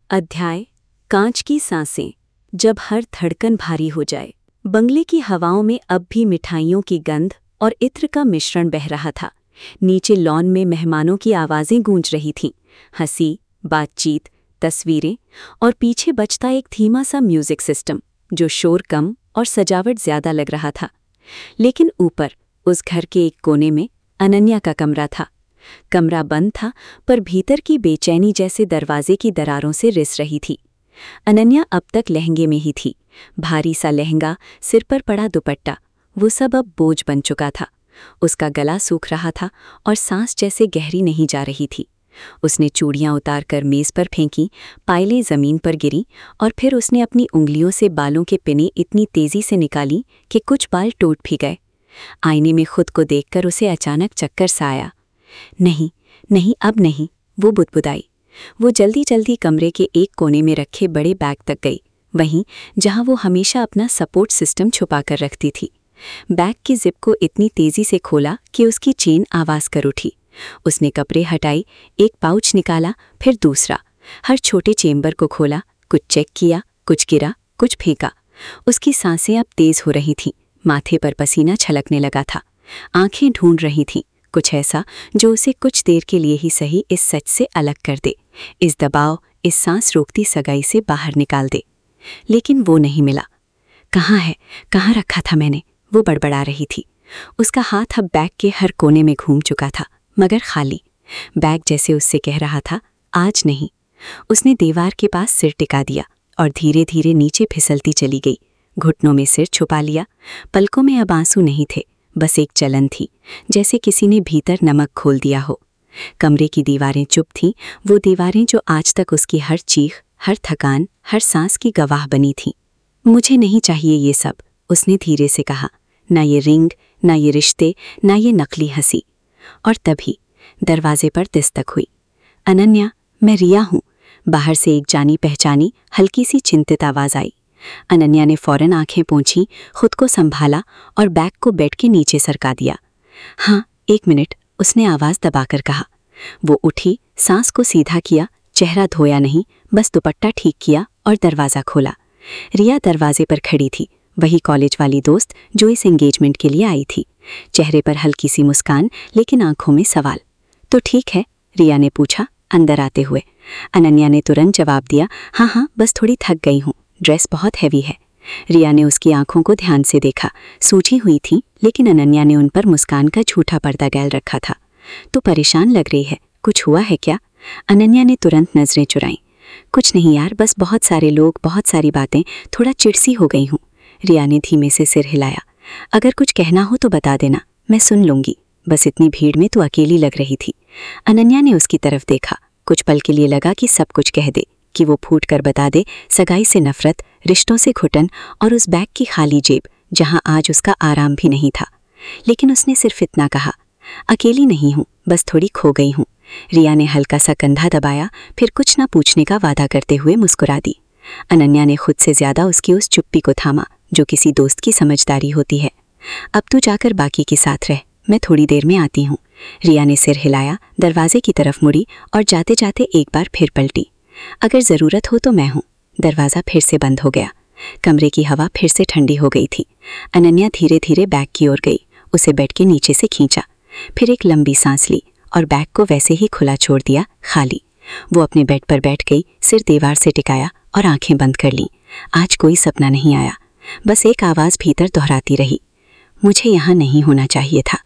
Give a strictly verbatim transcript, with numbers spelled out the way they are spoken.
अध्याय कांच की सांसें। जब हर धड़कन भारी हो जाए। बंगले की हवाओं में अब भी मिठाइयों की गंध और इत्र का मिश्रण बह रहा था। नीचे लॉन में मेहमानों की आवाज़ें गूंज रही थीं, हंसी, बातचीत, तस्वीरें, और पीछे बजता एक धीमा सा म्यूजिक सिस्टम जो शोर कम और सजावट ज्यादा लग रहा था। लेकिन ऊपर उस घर के एक कोने में अनन्या का कमरा था। कमरा बंद था, पर भीतर की बेचैनी जैसे दरवाजे की दरारों से रिस रही थी। अनन्या अब तक लहंगे में ही थी। भारी सा लहंगा, सिर पर पड़ा दुपट्टा, वो सब अब बोझ बन चुका था। उसका गला सूख रहा था और सांस जैसे गहरी नहीं जा रही थी। उसने चूड़ियां उतारकर मेज पर फेंकी, पायलें जमीन पर गिरी, और फिर उसने अपनी उंगलियों से बालों के पिने इतनी तेजी से निकाली कि कुछ बाल टूट भी गए। आईने में खुद को देखकर उसे अचानक चक्कर सा आया। नहीं नहीं, अब नहीं, वो बुदबुदाई। वो जल्दी जल्दी कमरे के एक कोने में रखे बड़े बैग तक गई, वहीं जहां वो हमेशा अपना सपोर्ट सिस्टम छुपा कर रखती थी। बैग की जिप को इतनी तेजी से खोला कि उसकी चेन आवाज कर उठी। उसने कपड़े हटाई, एक पाउच निकाला, फिर दूसरा। हर छोटे चेम्बर को खोला, कुछ चेक किया, कुछ गिरा, कुछ फेंका। उसकी सांसें अब तेज हो रही थीं, माथे पर पसीना छलकने लगा था। आंखें ढूंढ रही थीं कुछ ऐसा जो उसे कुछ देर के लिए ही सही इस सच से अलग कर दे, इस दबाव, इस सांस रोकती सगाई से बाहर निकाल दे। लेकिन वो नहीं मिला। कहाँ है, कहाँ रखा था मैंने? वो बड़बड़ा रही थी। उसका हाथ अब बैग के हर कोने में घूम चुका था, मगर खाली। बैग जैसे उससे कह रहा था, आज नहीं। उसने दीवार के पास सिर टिका दिया और धीरे धीरे नीचे फिसलती चली गई। घुटनों में सिर छुपा लिया। पलकों में अब आंसू नहीं थे, बस एक जलन थी, जैसे किसी ने भीतर नमक खोल दिया हो। कमरे की दीवारें चुप थीं, वो दीवारें जो आज तक उसकी हर चीख, हर थकान, हर सांस की गवाह बनी थीं। मुझे नहीं चाहिए ये सब, उसने धीरे से कहा। ना ये रिंग, ना ये रिश्ते, ना ये नकली हंसी। और तभी दरवाजे पर दस्तक हुई। अनन्या, मैं रिया हूँ। बाहर से एक जानी पहचानी हल्की सी चिंतित आवाज आई। अनन्या ने फौरन आंखें पोंछी, खुद को संभाला और बैग को बेड के नीचे सरका दिया। हाँ, एक मिनट, उसने आवाज दबाकर कहा। वो उठी, सांस को सीधा किया, चेहरा धोया नहीं, बस दुपट्टा ठीक किया और दरवाज़ा खोला। रिया दरवाजे पर खड़ी थी, वही कॉलेज वाली दोस्त जो इस एंगेजमेंट के लिए आई थी। चेहरे पर हल्की सी मुस्कान, लेकिन आंखों में सवाल। तो ठीक है? रिया ने पूछा अंदर आते हुए। अनन्या ने तुरंत जवाब दिया, हाँ हाँ, बस थोड़ी थक गई हूँ, ड्रेस बहुत हैवी है। रिया ने उसकी आंखों को ध्यान से देखा। सूजी हुई थी, लेकिन अनन्या ने उन पर मुस्कान का झूठा पर्दा गैल रखा था। तो परेशान लग रही है, कुछ हुआ है क्या? अनन्या ने तुरंत नजरें चुराईं। कुछ नहीं यार, बस बहुत सारे लोग, बहुत सारी बातें, थोड़ा चिड़सी हो गई हूँ। रिया ने धीमे से सिर हिलाया। अगर कुछ कहना हो तो बता देना, मैं सुन लूंगी। बस इतनी भीड़ में तो अकेली लग रही थी। अनन्या ने उसकी तरफ देखा। कुछ पल के लिए लगा कि सब कुछ कह दे, कि वो फूट कर बता दे सगाई से नफरत, रिश्तों से घुटन और उस बैग की खाली जेब जहां आज उसका आराम भी नहीं था। लेकिन उसने सिर्फ इतना कहा, अकेली नहीं हूं, बस थोड़ी खो गई हूं। रिया ने हल्का सा कंधा दबाया, फिर कुछ ना पूछने का वादा करते हुए मुस्कुरा दी। अनन्या ने खुद से ज्यादा उसकी उस चुप्पी को थामा जो किसी दोस्त की समझदारी होती है। अब तू जाकर बाकी के साथ रह, मैं थोड़ी देर में आती हूँ। रिया ने सिर हिलाया, दरवाजे की तरफ मुड़ी और जाते जाते एक बार फिर पलटी। अगर ज़रूरत हो तो मैं हूँ। दरवाज़ा फिर से बंद हो गया। कमरे की हवा फिर से ठंडी हो गई थी। अनन्या धीरे धीरे बैग की ओर गई, उसे बेड के नीचे से खींचा, फिर एक लंबी सांस ली और बैग को वैसे ही खुला छोड़ दिया, खाली। वो अपने बेड पर बैठ गई, सिर दीवार से टिकाया और आंखें बंद कर लीं। आज कोई सपना नहीं आया, बस एक आवाज़ भीतर दोहराती रही, मुझे यहाँ नहीं होना चाहिए था।